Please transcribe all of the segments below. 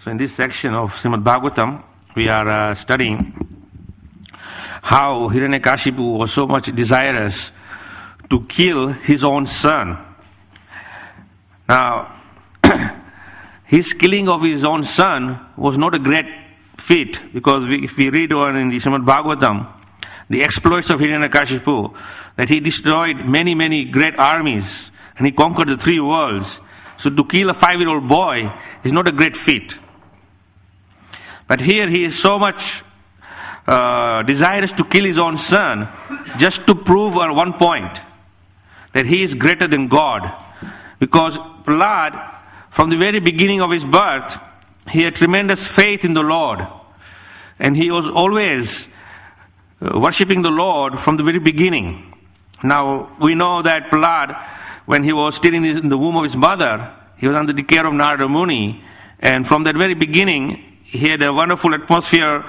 So in this section of Srimad Bhagavatam, we are studying how Hiranyakashipu was so much desirous to kill his own son. Now, his killing of his own son was not a great feat, because if we read on in the Srimad Bhagavatam, the exploits of Hiranyakashipu, that he destroyed many, many great armies, and he conquered the 3 worlds. So to kill a 5-year-old boy is not a great feat. But here he is so much desirous to kill his own son, just to prove on one point, that he is greater than God. Because Prahlad, from the very beginning of his birth, he had tremendous faith in the Lord. And he was always worshipping the Lord from the very beginning. Now, we know that Prahlad, when he was still in the womb of his mother, he was under the care of Narada Muni. And from that very beginning, he had a wonderful atmosphere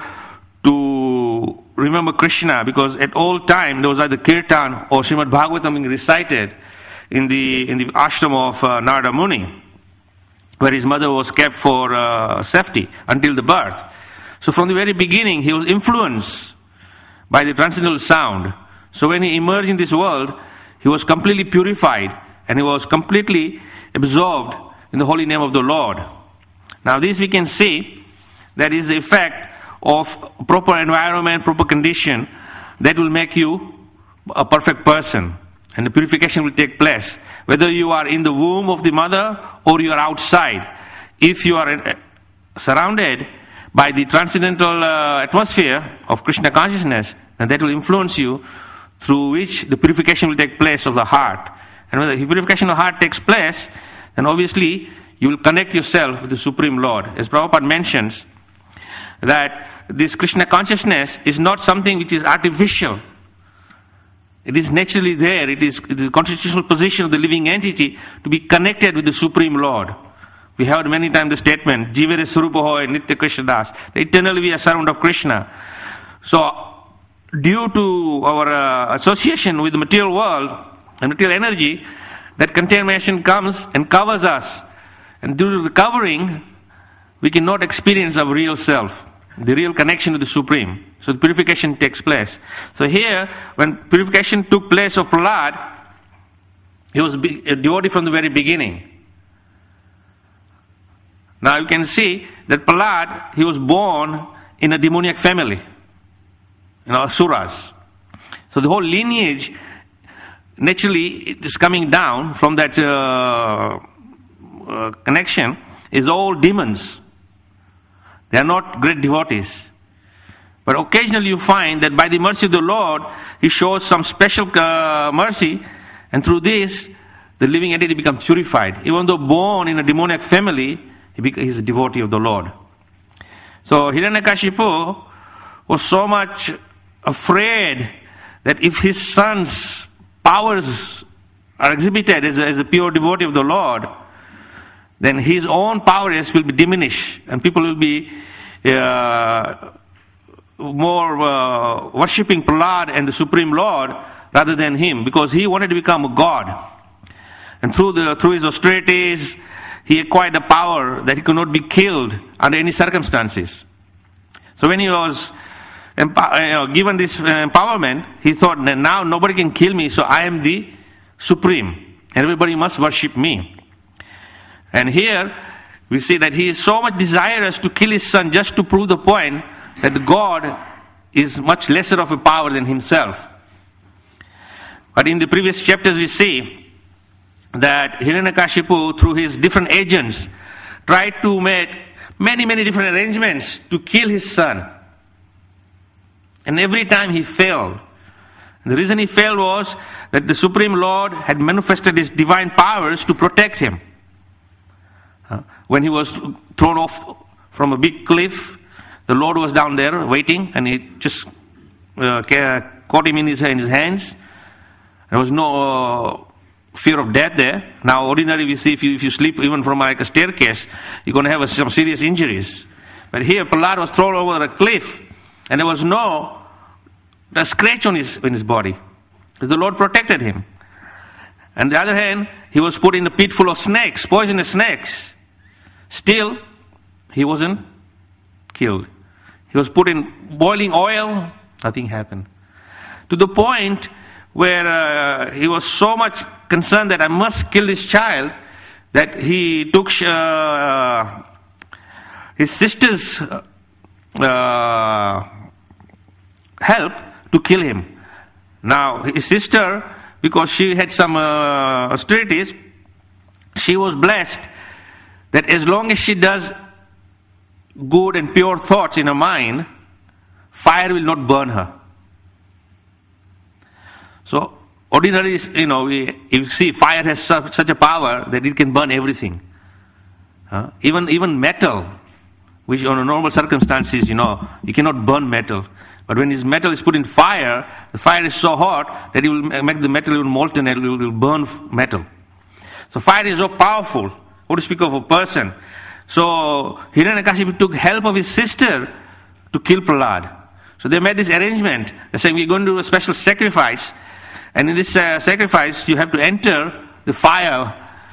to remember Krishna, because at all time there was either Kirtan or Srimad Bhagavatam being recited in the ashram of Narada Muni, where his mother was kept for safety until the birth. So from the very beginning, he was influenced by the transcendental sound. So when he emerged in this world, he was completely purified, and he was completely absorbed in the holy name of the Lord. Now this we can see that is the effect of proper environment, proper condition, that will make you a perfect person. And the purification will take place, whether you are in the womb of the mother or you are outside. If you are surrounded by the transcendental atmosphere of Krishna consciousness, then that will influence you, through which the purification will take place of the heart. And when the purification of the heart takes place, then obviously you will connect yourself with the Supreme Lord. As Prabhupada mentions, that this Krishna consciousness is not something which is artificial. It is naturally there. It is the constitutional position of the living entity to be connected with the Supreme Lord. We heard many times the statement, Jivere Sarupa Hoy Nitya Krishna Das. Eternally we are servant of Krishna. So, due to our association with the material world and material energy, that contamination comes and covers us. And due to the covering, we cannot experience our real self, the real connection with the Supreme. So the purification takes place. So here, when purification took place of Prahlad, he was a devotee from the very beginning. Now you can see that Prahlad, he was born in a demoniac family, Asuras. So the whole lineage, naturally, it is coming down from that connection, is all demons. They are not great devotees. But occasionally you find that by the mercy of the Lord, He shows some special mercy, and through this, the living entity becomes purified. Even though born in a demoniac family, he is a devotee of the Lord. So Hiranyakashipu was so much afraid that if his son's powers are exhibited as a pure devotee of the Lord, then his own powers will be diminished, and people will be more worshipping Prahlad and the Supreme Lord rather than him, because he wanted to become a god. And through his austerities, he acquired the power that he could not be killed under any circumstances. So when he was given this empowerment, he thought, now nobody can kill me, so I am the Supreme, and everybody must worship me. And here we see that he is so much desirous to kill his son, just to prove the point that God is much lesser of a power than himself. But in the previous chapters we see that Hiranyakashipu, through his different agents, tried to make many, many different arrangements to kill his son. And every time he failed. And the reason he failed was that the Supreme Lord had manifested his divine powers to protect him. When he was thrown off from a big cliff, the Lord was down there waiting, and he just caught him in his hands. There was no fear of death there. Now, ordinarily we see if you sleep even from like a staircase, you're going to have some serious injuries. But here, Prahlad was thrown over a cliff, and there was no scratch on his body. The Lord protected him. On the other hand, he was put in a pit full of snakes, poisonous snakes. Still, he wasn't killed. He was put in boiling oil, nothing happened. To the point where he was so much concerned that I must kill this child, that he took his sister's help to kill him. Now, his sister, because she had some austerities, she was blessed that as long as she does good and pure thoughts in her mind, fire will not burn her. So, ordinarily, you see fire has such a power that it can burn everything. Even metal, which under normal circumstances, you cannot burn metal. But when this metal is put in fire, the fire is so hot that it will make the metal even molten and it will burn metal. So fire is so powerful, what to speak of a person. So Hiranyakashipu took help of his sister to kill Prahlad. So they made this arrangement. They said, we're going to do a special sacrifice. And in this sacrifice, you have to enter the fire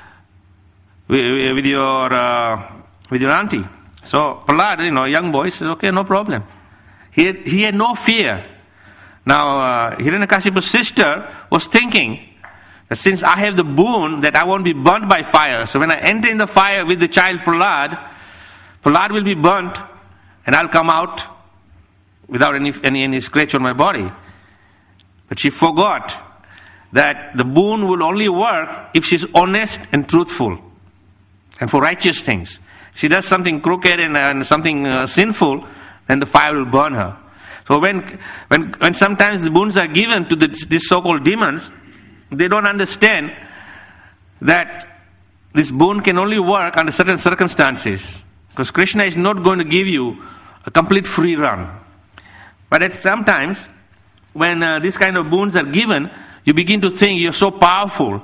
with your auntie. So Prahlad, young boy, said, okay, no problem. He had no fear. Now, Hiranyakashipu's sister was thinking that since I have the boon that I won't be burnt by fire, so when I enter in the fire with the child Prahlad will be burnt and I'll come out without any scratch on my body. But she forgot that the boon will only work if she's honest and truthful and for righteous things. If she does something crooked and something sinful, then the fire will burn her. So when sometimes the boons are given to these so-called demons, they don't understand that this boon can only work under certain circumstances. Because Krishna is not going to give you a complete free run. But at sometimes, when these kind of boons are given, you begin to think you're so powerful.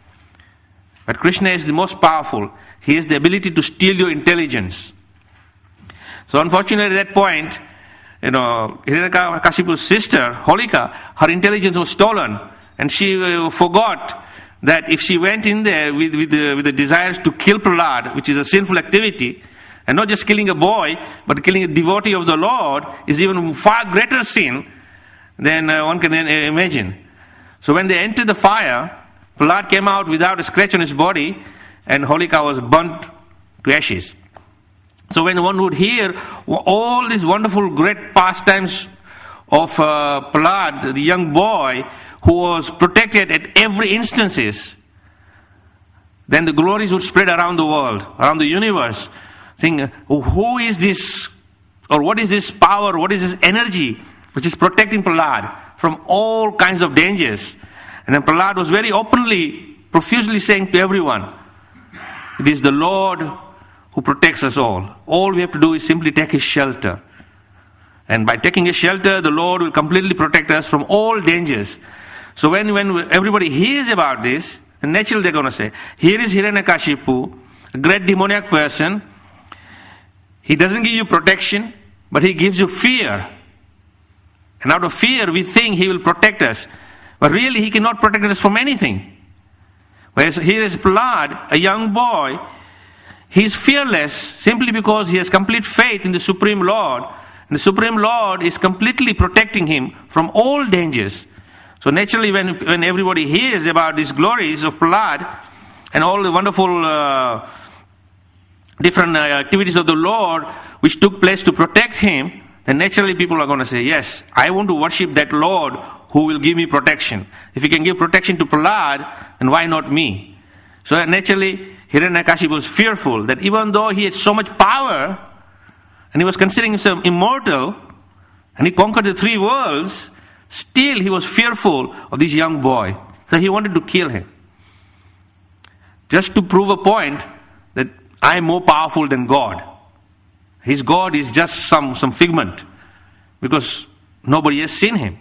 But Krishna is the most powerful. He has the ability to steal your intelligence. So unfortunately at that point, Hiranyakashipu's sister, Holika, her intelligence was stolen. And she forgot that if she went in there with the desires to kill Prahlad, which is a sinful activity, and not just killing a boy, but killing a devotee of the Lord, is even far greater sin than one can imagine. So when they entered the fire, Prahlad came out without a scratch on his body, and Holika was burnt to ashes. So when one would hear all these wonderful great pastimes of Prahlad, the young boy who was protected at every instances, then the glories would spread around the world, around the universe. Think, who is this, or what is this power, what is this energy which is protecting Prahlad from all kinds of dangers? And then Prahlad was very openly, profusely saying to everyone, it is the Lord who protects us all. All we have to do is simply take his shelter. And by taking his shelter, the Lord will completely protect us from all dangers. So when everybody hears about this, then naturally they're going to say, here is Hiranyakashipu, a great demoniac person. He doesn't give you protection, but he gives you fear. And out of fear, we think he will protect us. But really, he cannot protect us from anything. Whereas here is Prahlad, a young boy. He is fearless simply because he has complete faith in the Supreme Lord. And the Supreme Lord is completely protecting him from all dangers. So naturally, when everybody hears about these glories of Prahlad and all the wonderful different activities of the Lord which took place to protect him, then naturally people are going to say, yes, I want to worship that Lord who will give me protection. If he can give protection to Prahlad, then why not me? So naturally, Hiranyakashipu was fearful that even though he had so much power, and he was considering himself immortal, and he conquered the 3 worlds, still he was fearful of this young boy. So he wanted to kill him. Just to prove a point that I am more powerful than God. His God is just some figment, because nobody has seen him.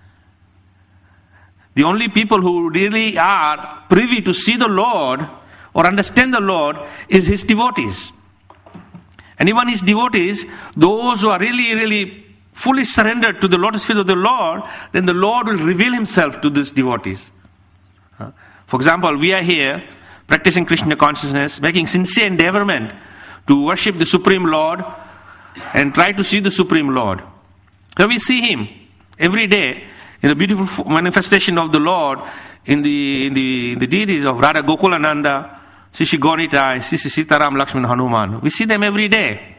The only people who really are privy to see the Lord or understand the Lord is his devotees. And even his devotees, those who are really, really fully surrendered to the lotus feet of the Lord, then the Lord will reveal himself to these devotees. For example, we are here practicing Krishna consciousness, making sincere endeavorment to worship the Supreme Lord and try to see the Supreme Lord. So we see Him every day in the beautiful manifestation of the Lord in the deities of Radha Gokulananda, Sri Gauranitai, Sri Sitaram, Lakshman, Hanuman. We see them every day.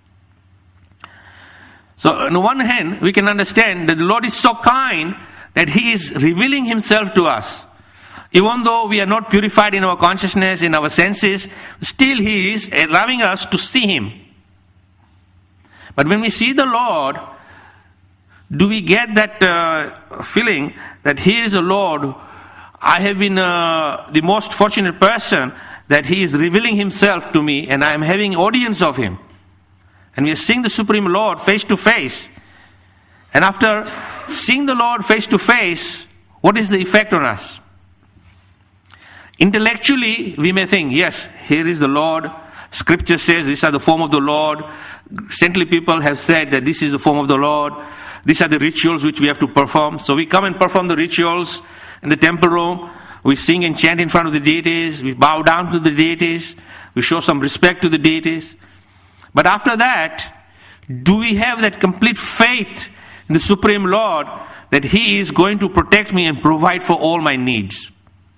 So on the one hand, we can understand that the Lord is so kind that He is revealing Himself to us. Even though we are not purified in our consciousness, in our senses, still He is allowing us to see Him. But when we see the Lord, do we get that feeling that here is the Lord? I have been the most fortunate person that He is revealing Himself to me and I am having audience of Him. And we are seeing the Supreme Lord face to face. And after seeing the Lord face to face, what is the effect on us? Intellectually, we may think, yes, here is the Lord. Scripture says these are the form of the Lord. Saintly people have said that this is the form of the Lord. These are the rituals which we have to perform. So we come and perform the rituals in the temple room. We sing and chant in front of the deities. We bow down to the deities. We show some respect to the deities. But after that, do we have that complete faith in the Supreme Lord that He is going to protect me and provide for all my needs?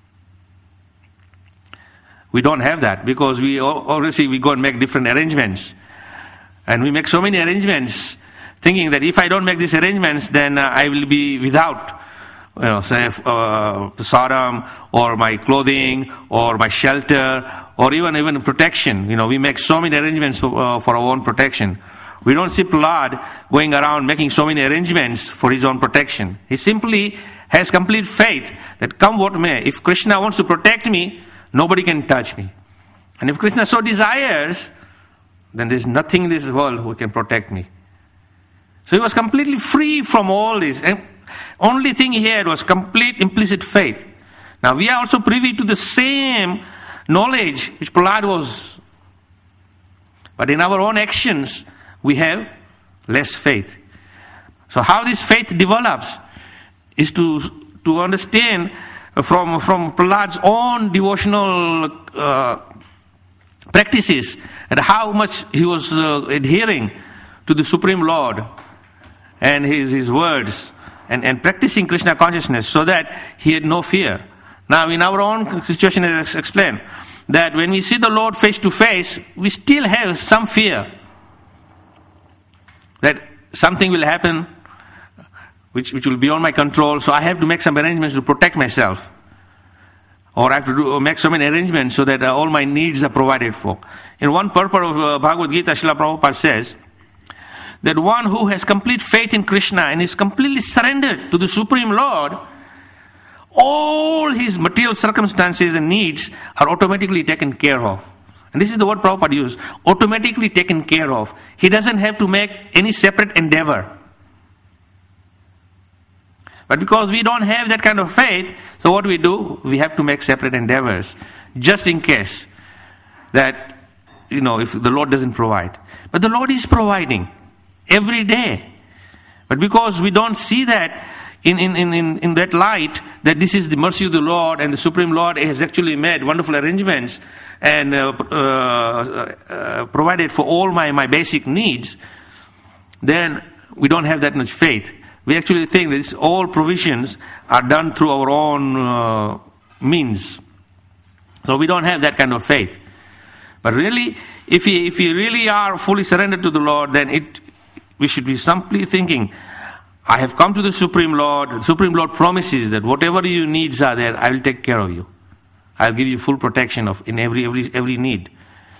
We don't have that because we obviously go and make different arrangements. And we make so many arrangements thinking that if I don't make these arrangements, then I will be without, say, Sodom or my clothing or my shelter or even protection. We make so many arrangements for our own protection. We don't see Prahlad going around making so many arrangements for his own protection. He simply has complete faith that come what may, if Krishna wants to protect me, nobody can touch me. And if Krishna so desires, then there's nothing in this world who can protect me. So he was completely free from all this. And only thing he had was complete implicit faith. Now we are also privy to the same knowledge which Prahlad was. But in our own actions, we have less faith. So how this faith develops is to understand from Prahlad's own devotional practices and how much he was adhering to the Supreme Lord and his words and practicing Krishna consciousness so that he had no fear. Now in our own situation, as I explained, that when we see the Lord face to face, we still have some fear that something will happen which will be beyond my control, so I have to make some arrangements to protect myself. Or I have to make so many arrangements so that all my needs are provided for. In one purport of Bhagavad Gita, Srila Prabhupada says that one who has complete faith in Krishna and is completely surrendered to the Supreme Lord, all his material circumstances and needs are automatically taken care of. And this is the word Prabhupada used, automatically taken care of. He doesn't have to make any separate endeavor. But because we don't have that kind of faith, so what we do, we have to make separate endeavors, just in case that, if the Lord doesn't provide. But the Lord is providing every day. But because we don't see that in that light, that this is the mercy of the Lord and the Supreme Lord has actually made wonderful arrangements and provided for all my basic needs, then we don't have that much faith. We actually think that all provisions are done through our own means. So we don't have that kind of faith. But really, if we really are fully surrendered to the Lord, then we should be simply thinking, I have come to the Supreme Lord. The Supreme Lord promises that whatever your needs are there, I will take care of you. I will give you full protection in every need.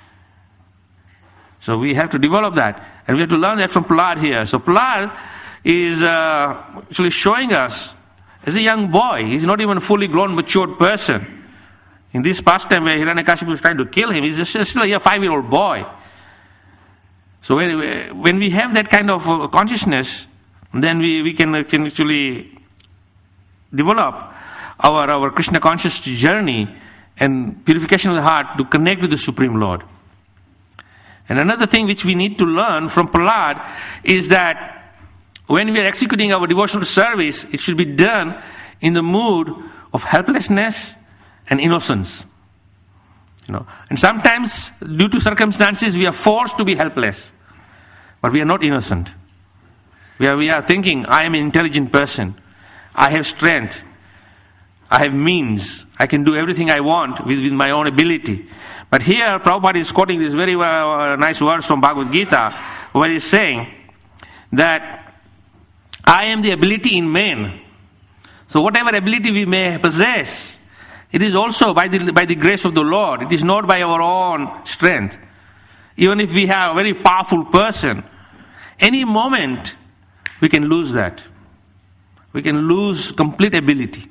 So we have to develop that. And we have to learn that from Prahlad here. So Prahlad is actually showing us, as a young boy, he's not even a fully grown, matured person. In this pastime where Hiranyakashipu was trying to kill him, he's still a 5-year-old boy. So when we have that kind of consciousness, then we can actually develop our Krishna conscious journey and purification of the heart to connect with the Supreme Lord. And another thing which we need to learn from Prahlad is that when we are executing our devotional service, it should be done in the mood of helplessness and innocence. And sometimes, due to circumstances, we are forced to be helpless. But we are not innocent. We are thinking, I am an intelligent person. I have strength. I have means. I can do everything I want with my own ability. But here, Prabhupada is quoting this very nice words from Bhagavad Gita, where he is saying that I am the ability in man. So whatever ability we may possess, it is also by the grace of the Lord. It is not by our own strength. Even if we have a very powerful person, any moment we can lose that. We can lose complete ability.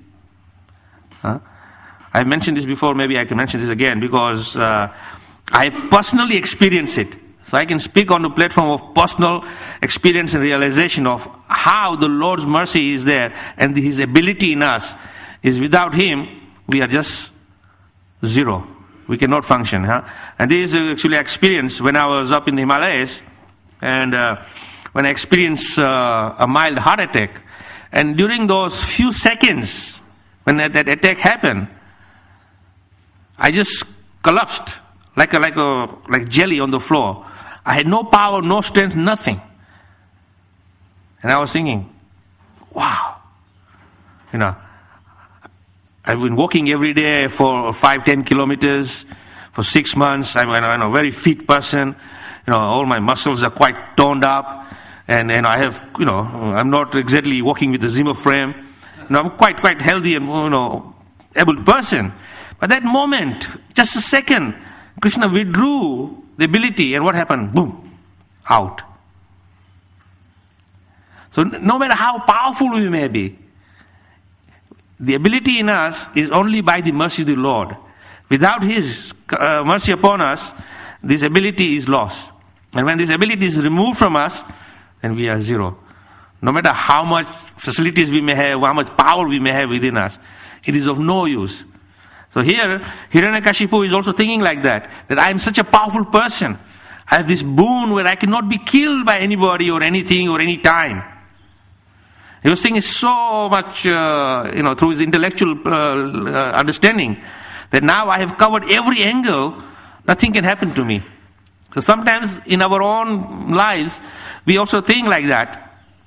I've mentioned this before, maybe I can mention this again, because I personally experienced it. So I can speak on the platform of personal experience and realization of how the Lord's mercy is there and His ability in us is without Him, we are just zero. We cannot function. And this is actually experience when I was up in the Himalayas, and when I experienced a mild heart attack. And during those few seconds when that attack happened, I just collapsed like jelly on the floor. I had no power, no strength, nothing. And I was thinking, wow. I've been walking every day for 5-10 kilometers for 6 months. I'm a very fit person. All my muscles are quite toned up. And I have, I'm not exactly walking with a Zimmer frame. I'm quite healthy and, able person. But that moment, just a second, Krishna withdrew the ability, and what happened? Boom, out. So no matter how powerful we may be, the ability in us is only by the mercy of the Lord. Without His mercy upon us, this ability is lost. And when this ability is removed from us, then we are zero. No matter how much facilities we may have, how much power we may have within us, it is of no use. So here, Hiranyakashipu is also thinking like that I am such a powerful person. I have this boon where I cannot be killed by anybody or anything or any time. He was thinking so much, through his intellectual understanding, that now I have covered every angle, nothing can happen to me. So sometimes in our own lives, we also think like that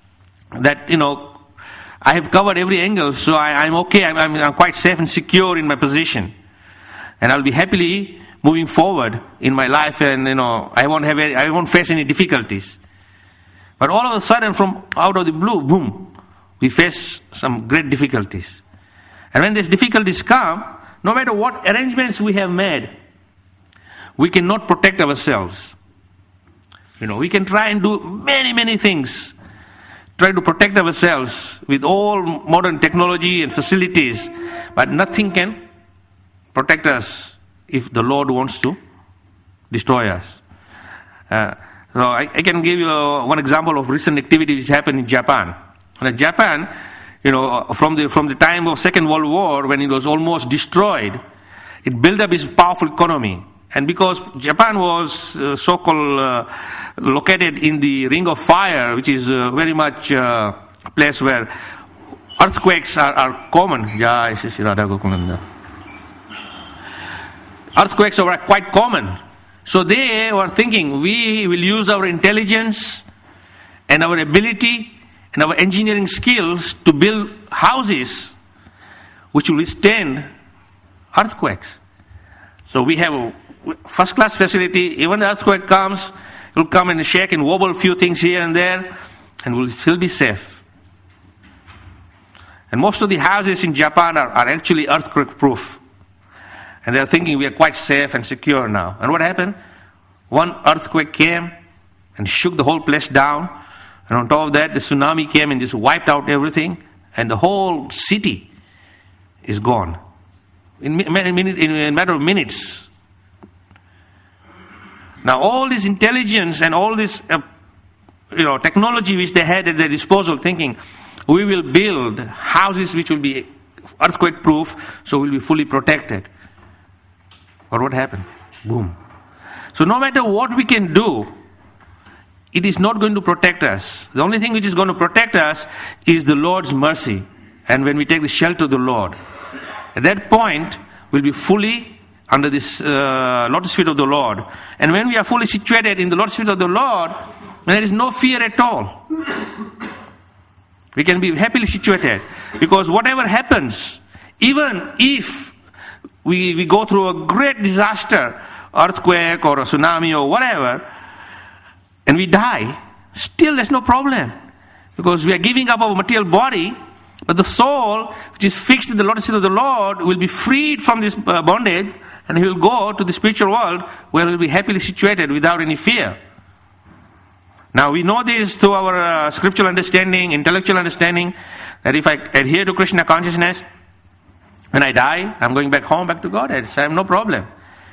I have covered every angle, so I'm okay, I'm quite safe and secure in my position. And I'll be happily moving forward in my life, and I won't face any difficulties. But all of a sudden, from out of the blue, boom, we face some great difficulties. And when these difficulties come, no matter what arrangements we have made, we cannot protect ourselves. We can try and do many things, try to protect ourselves with all modern technology and facilities, but nothing can protect us if the Lord wants to destroy us. So I can give you one example of recent activity which happened in Japan. In Japan, from the time of Second World War, when it was almost destroyed, it built up its powerful economy. And because Japan was so-called located in the Ring of Fire, which is very much a place where earthquakes are common. Earthquakes are quite common. So they were thinking, we will use our intelligence and our ability and our engineering skills to build houses which will withstand earthquakes. So we have a first-class facility. Even the earthquake comes, it will come and shake and wobble a few things here and there, and we'll still be safe. And most of the houses in Japan are actually earthquake-proof. And they're thinking we are quite safe and secure now. And what happened? One earthquake came and shook the whole place down. And on top of that, the tsunami came and just wiped out everything. And the whole city is gone. In a matter of minutes. Now all this intelligence and all this technology which they had at their disposal, thinking we will build houses which will be earthquake proof, so we'll be fully protected. But what happened? Boom. So no matter what we can do, it is not going to protect us. The only thing which is going to protect us is the Lord's mercy. And when we take the shelter of the Lord, at that point we'll be fully under this lotus feet of the Lord. And when we are fully situated in the lotus feet of the Lord, there is no fear at all. We can be happily situated, because whatever happens, even if we go through a great disaster, earthquake or a tsunami or whatever, and we die, still there's no problem, because we are giving up our material body, but the soul, which is fixed in the lotus feet of the Lord, will be freed from this bondage, and he will go to the spiritual world where he will be happily situated without any fear. Now we know this through our scriptural understanding, intellectual understanding, that if I adhere to Krishna consciousness, when I die, I'm going back home, back to Godhead. So I have no problem.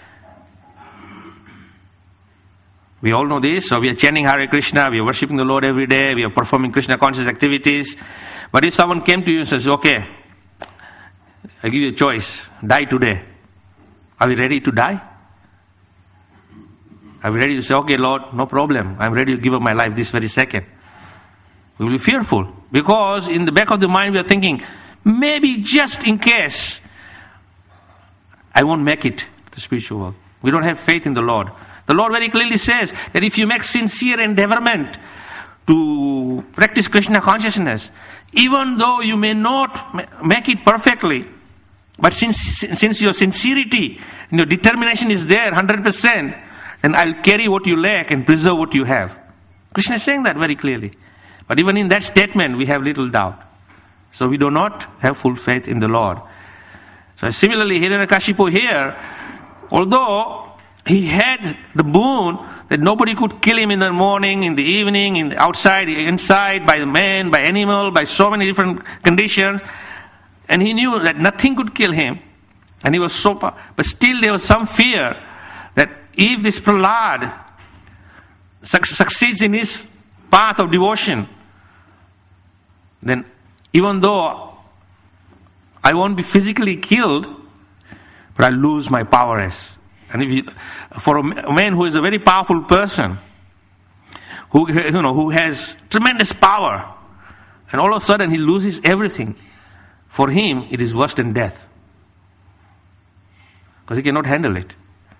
We all know this. So we are chanting Hare Krishna, we are worshipping the Lord every day, we are performing Krishna conscious activities. But if someone came to you and says, okay, I give you a choice, die today. Are we ready to die? Are we ready to say, okay, Lord, no problem, I'm ready to give up my life this very second? We will be fearful, because in the back of the mind we are thinking, maybe just in case I won't make it to the spiritual world. We don't have faith in the Lord. The Lord very clearly says that if you make sincere endeavorment to practice Krishna consciousness, even though you may not make it perfectly, but since your sincerity and your determination is there 100%, then I'll carry what you lack and preserve what you have. Krishna is saying that very clearly. But even in that statement, we have little doubt. So we do not have full faith in the Lord. So similarly, Hiranyakashipu here, although he had the boon that nobody could kill him in the morning, in the evening, in the outside, inside, by the man, by animal, by so many different conditions, and he knew that nothing could kill him, and he was so but still there was some fear that if this Prahlad succeeds in his path of devotion, then even though I won't be physically killed, but I'll lose my power. And if for a man who is a very powerful person, who has tremendous power, and all of a sudden he loses everything, for him it is worse than death, because he cannot handle it.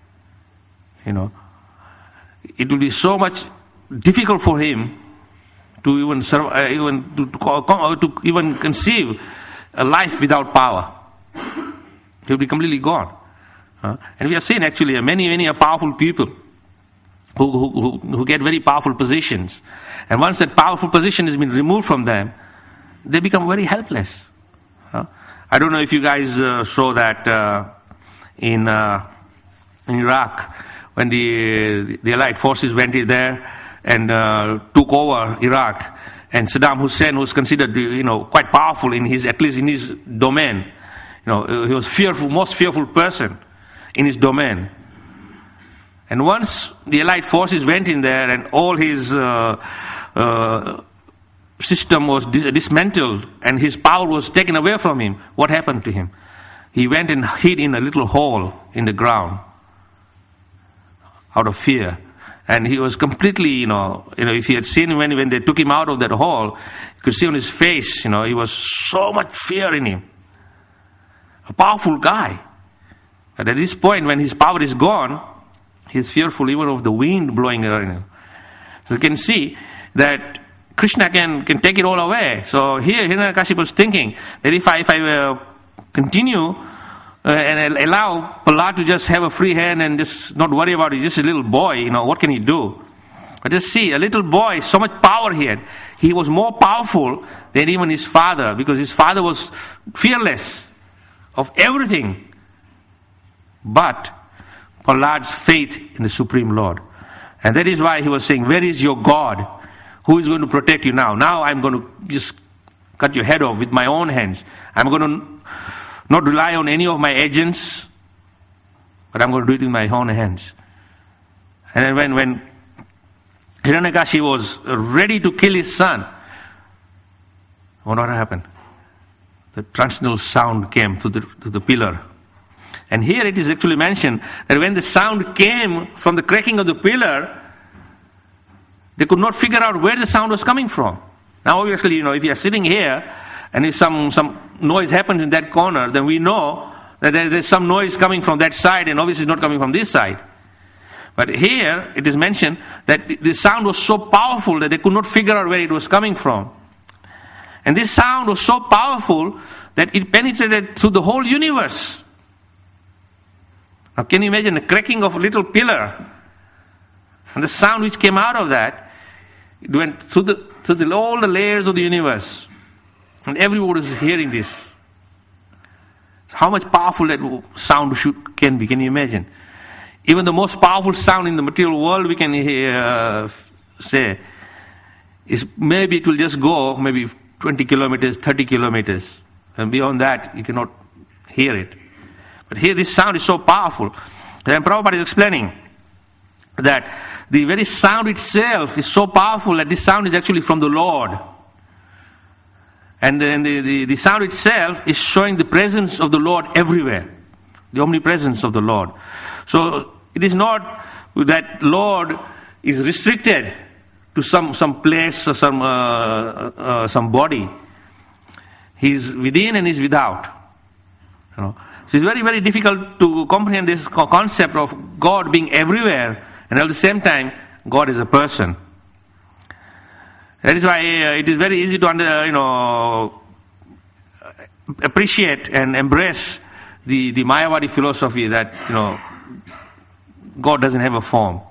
It will be so much difficult for him to even survive, to even conceive a life without power. He will be completely gone. And we have seen actually many powerful people who get very powerful positions, and once that powerful position has been removed from them, they become very helpless. I don't know if you guys saw that in Iraq, when the Allied forces went in there and took over Iraq, and Saddam Hussein was considered quite powerful in his, at least in his domain. He was most fearful person in his domain. And once the Allied forces went in there and all his system was dismantled and his power was taken away from him, what happened to him? He went and hid in a little hole in the ground out of fear. And he was completely, if he had seen him when they took him out of that hole, you could see on his face, he was so much fear in him. A powerful guy. But at this point, when his power is gone, he's fearful even of the wind blowing around him. So you can see that Krishna can take it all away. So here Hiranyakashipu was thinking that if I continue and allow Prahlad to just have a free hand and just not worry about it, he's just a little boy, what can he do? But just see, a little boy, so much power he had. He was more powerful than even his father, because his father was fearless of everything but Prahlad's faith in the Supreme Lord. And that is why he was saying, where is your God? Who is going to protect you now? Now I'm going to just cut your head off with my own hands. I'm going to not rely on any of my agents, but I'm going to do it with my own hands. And then when Hiranyakashipu was ready to kill his son, what happened? The transcendental sound came to the pillar. And here it is actually mentioned that when the sound came from the cracking of the pillar, they could not figure out where the sound was coming from. Now obviously, if you are sitting here and if some noise happens in that corner, then we know that there's some noise coming from that side and obviously it's not coming from this side. But here it is mentioned that the sound was so powerful that they could not figure out where it was coming from. And this sound was so powerful that it penetrated through the whole universe. Now can you imagine the cracking of a little pillar and the sound which came out of that? It went through all the layers of the universe. And everyone is hearing this. How much powerful that sound can be, can you imagine? Even the most powerful sound in the material world we can say is maybe it will just go maybe 20 kilometers, 30 kilometers. And beyond that, you cannot hear it. But here this sound is so powerful. Then Prabhupada is explaining that the very sound itself is so powerful that this sound is actually from the Lord. And then the sound itself is showing the presence of the Lord everywhere. The omnipresence of the Lord. So it is not that Lord is restricted to some place or some body. He is within and is without. So it's very, very difficult to comprehend this concept of God being everywhere and at the same time God is a person. That is why it is very easy to appreciate and embrace the Mayavadi philosophy that God doesn't have a form.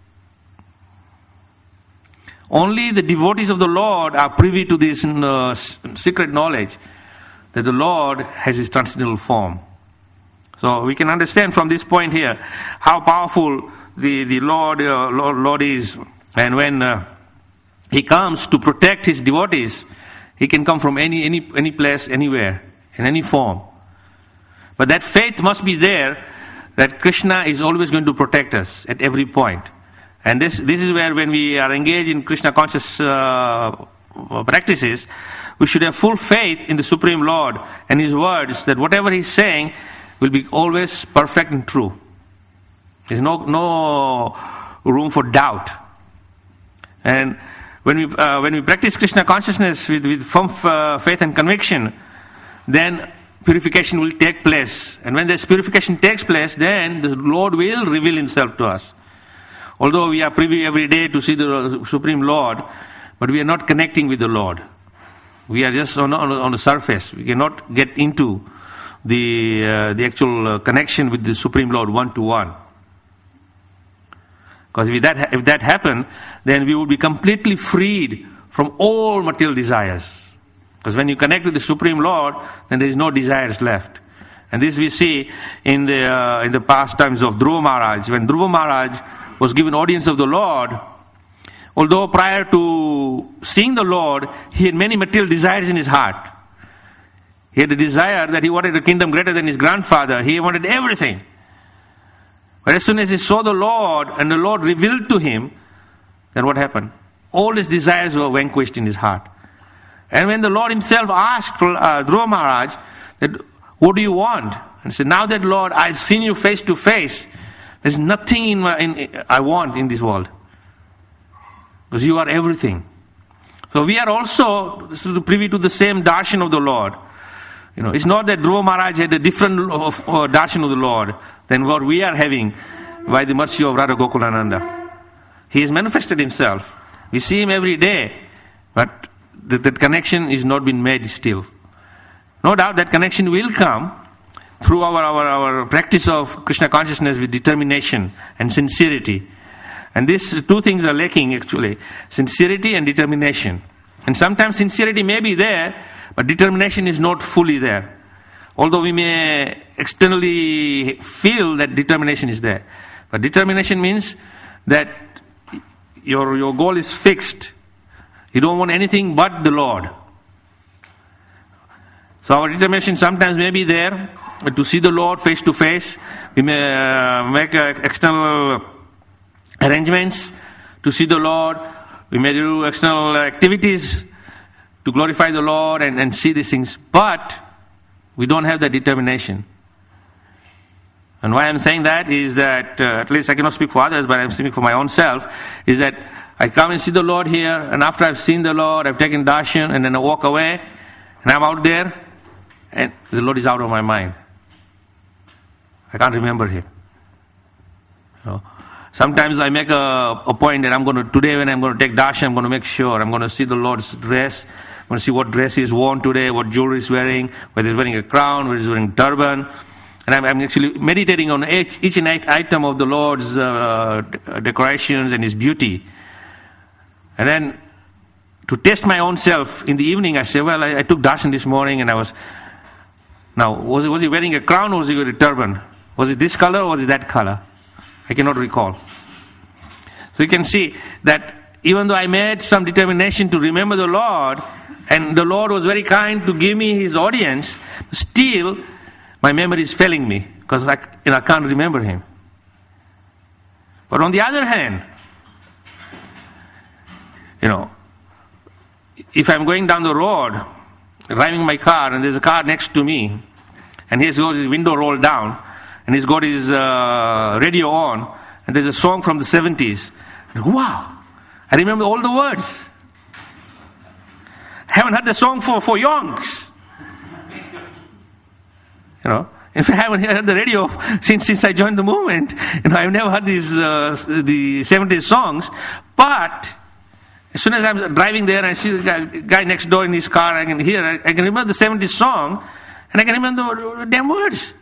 Only the devotees of the Lord are privy to this secret knowledge that the Lord has His transcendental form. So we can understand from this point here how powerful the Lord is, and when He comes to protect His devotees, He can come from any place, anywhere, in any form. But that faith must be there that Krishna is always going to protect us at every point. And this is where, when we are engaged in Krishna conscious practices, we should have full faith in the Supreme Lord and His words, that whatever He's saying will be always perfect and true. There's no room for doubt. And when we practice Krishna consciousness with firm faith and conviction, then purification will take place. And when this purification takes place, then the Lord will reveal Himself to us. Although we are privy every day to see the Supreme Lord, but we are not connecting with the Lord. We are just on the surface. We cannot get into the actual connection with the Supreme Lord one-to-one. Because if that happened, then we would be completely freed from all material desires. Because when you connect with the Supreme Lord, then there is no desires left. And this we see in the past times of Dhruva Maharaj. When Dhruva Maharaj was given audience of the Lord, although prior to seeing the Lord, he had many material desires in his heart. He had a desire that he wanted a kingdom greater than his grandfather. He wanted everything. But as soon as he saw the Lord and the Lord revealed to him, then what happened? All his desires were vanquished in his heart. And when the Lord Himself asked Dhruva Maharaj, that, what do you want? And he said, now that Lord, I've seen you face to face, there's nothing I want in this world. Because you are everything. So we are also privy to the same darshan of the Lord. It's not that Dhruva Maharaj had a different darshan of the Lord than what we are having by the mercy of Radha Gokulananda. He has manifested Himself. We see Him every day, but that connection is not been made still. No doubt that connection will come through our practice of Krishna consciousness with determination and sincerity. And these two things are lacking actually. Sincerity and determination. And sometimes sincerity may be there, but determination is not fully there. Although we may externally feel that determination is there. But determination means that your goal is fixed. You don't want anything but the Lord. So our determination sometimes may be there to see the Lord face to face. We may make external arrangements to see the Lord. We may do external activities to glorify the Lord and see these things. But we don't have that determination. And why I'm saying that is that, at least I cannot speak for others, but I'm speaking for my own self, is that I come and see the Lord here, and after I've seen the Lord, I've taken darshan, and then I walk away, and I'm out there, and the Lord is out of my mind. I can't remember him. Sometimes I make a point that today when I'm going to take darshan, I'm going to make sure I'm going to see the Lord's dress. I'm going to see what dress he's worn today, what jewelry he's wearing, whether he's wearing a crown, whether he's wearing a turban. And I'm actually meditating on each and every item of the Lord's decorations and his beauty. And then to test my own self in the evening, I say, well, I took darshan this morning and was he wearing a crown or was he wearing a turban? Was it this color or was it that color? I cannot recall. So you can see that even though I made some determination to remember the Lord, and the Lord was very kind to give me his audience, still my memory is failing me because I can't remember him. But on the other hand, if I'm going down the road, driving my car, and there's a car next to me, and he's got his window rolled down, and he's got his radio on, and there's a song from the 70s. Wow, I remember all the words. I haven't heard the song for yonks. If I haven't heard the radio since I joined the movement, I've never heard these the 70s songs. But as soon as I'm driving there and I see the guy next door in his car, I can remember the 70s song, and I can remember the damn words.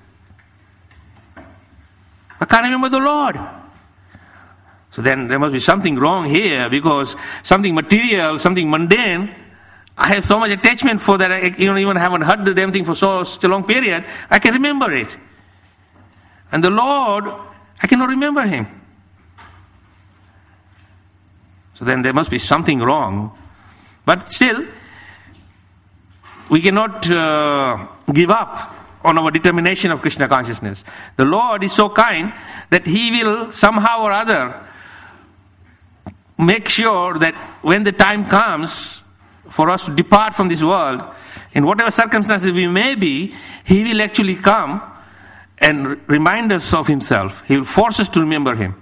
I can't remember the Lord. So then there must be something wrong here, because something material, something mundane, I have so much attachment for that. I even haven't heard the damn thing for such a long period. I can remember it. And the Lord, I cannot remember him. So then there must be something wrong. But still, we cannot give up on our determination of Krishna consciousness. The Lord is so kind that he will somehow or other make sure that when the time comes for us to depart from this world, in whatever circumstances we may be, he will actually come and remind us of himself. He will force us to remember him.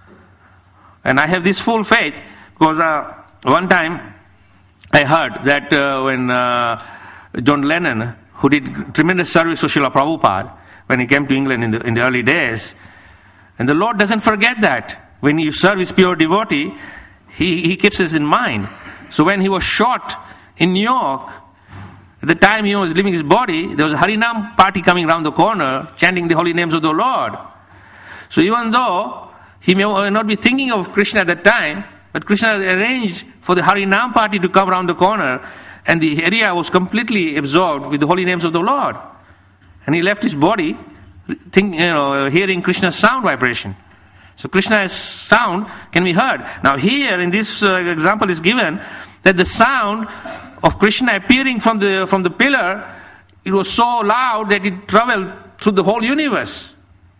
And I have this full faith, because one time I heard that when John Lennon, who did tremendous service to Srila Prabhupada when he came to England in the early days, and the Lord doesn't forget that. When you serve his pure devotee, he keeps us in mind. So when he was shot in New York, at the time he was leaving his body, there was a Harinam party coming around the corner, chanting the holy names of the Lord. So even though he may not be thinking of Krishna at that time, but Krishna arranged for the Harinam party to come around the corner, and the area was completely absorbed with the holy names of the Lord. And he left his body hearing Krishna's sound vibration. So Krishna's sound can be heard. Now here in this example is given that the sound of Krishna appearing from the pillar, it was so loud that it traveled through the whole universe.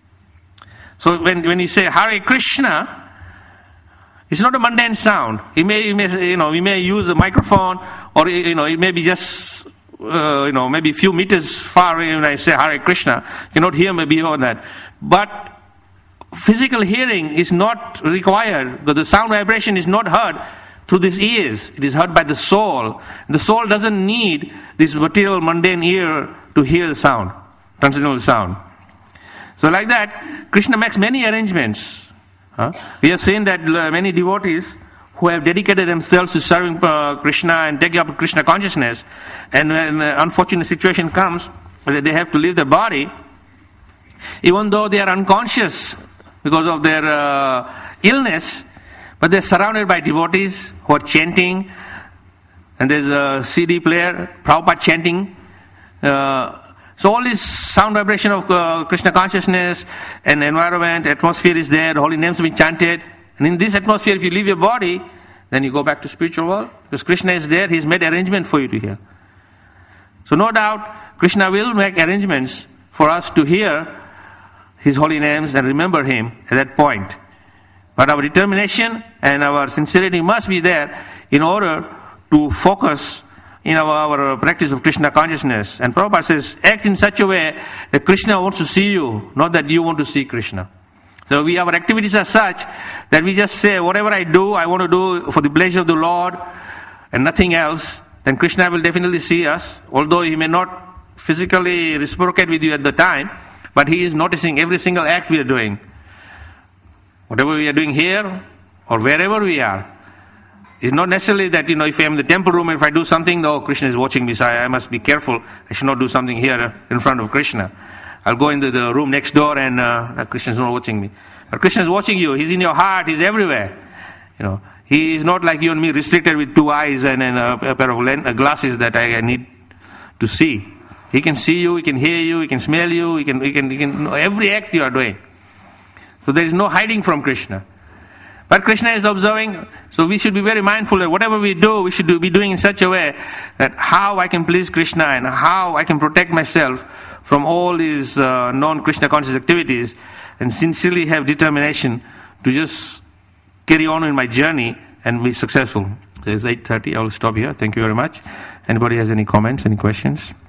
So when you say Hare Krishna, it's not a mundane sound. We may use a microphone, or it may be just maybe a few meters far away. When I say Hare Krishna, you cannot hear me beyond that. But physical hearing is not required, because the sound vibration is not heard through these ears. It is heard by the soul. The soul doesn't need this material mundane ear to hear the sound, transcendental sound. So like that, Krishna makes many arrangements. We have seen that many devotees who have dedicated themselves to serving Krishna and taking up Krishna consciousness, and when an unfortunate situation comes that they have to leave their body, even though they are unconscious because of their illness, but they're surrounded by devotees who are chanting, and there's a CD player, Prabhupada chanting. So all this sound vibration of Krishna consciousness and environment, atmosphere is there, the holy names have been chanted. And in this atmosphere, if you leave your body, then you go back to spiritual world. Because Krishna is there, he's made arrangement for you to hear. So no doubt, Krishna will make arrangements for us to hear his holy names and remember him at that point. But our determination and our sincerity must be there in order to focus in our practice of Krishna consciousness. And Prabhupada says, act in such a way that Krishna wants to see you, not that you want to see Krishna. So our activities are such that we just say, whatever I do, I want to do for the pleasure of the Lord and nothing else. Then Krishna will definitely see us, although he may not physically reciprocate with you at the time, But He is noticing every single act we are doing. Whatever we are doing here or wherever we are. It's not necessarily that, if I am in the temple room, if I do something, Krishna is watching me, so I must be careful. I should not do something here in front of Krishna. I'll go into the room next door and Krishna is not watching me. But Krishna is watching you. He's in your heart. He's everywhere. He is not like you and me, restricted with 2 eyes and a pair of glasses that I need to see. He can see you, He can hear you, He can smell you, He can know every act you are doing. So there is no hiding from Krishna. But Krishna is observing, so we should be very mindful that whatever we do, we should be doing in such a way that how I can please Krishna and how I can protect myself from all these non-Krishna conscious activities and sincerely have determination to just carry on in my journey and be successful. It's 8:30. I will stop here. Thank you very much. Anybody has any comments, any questions?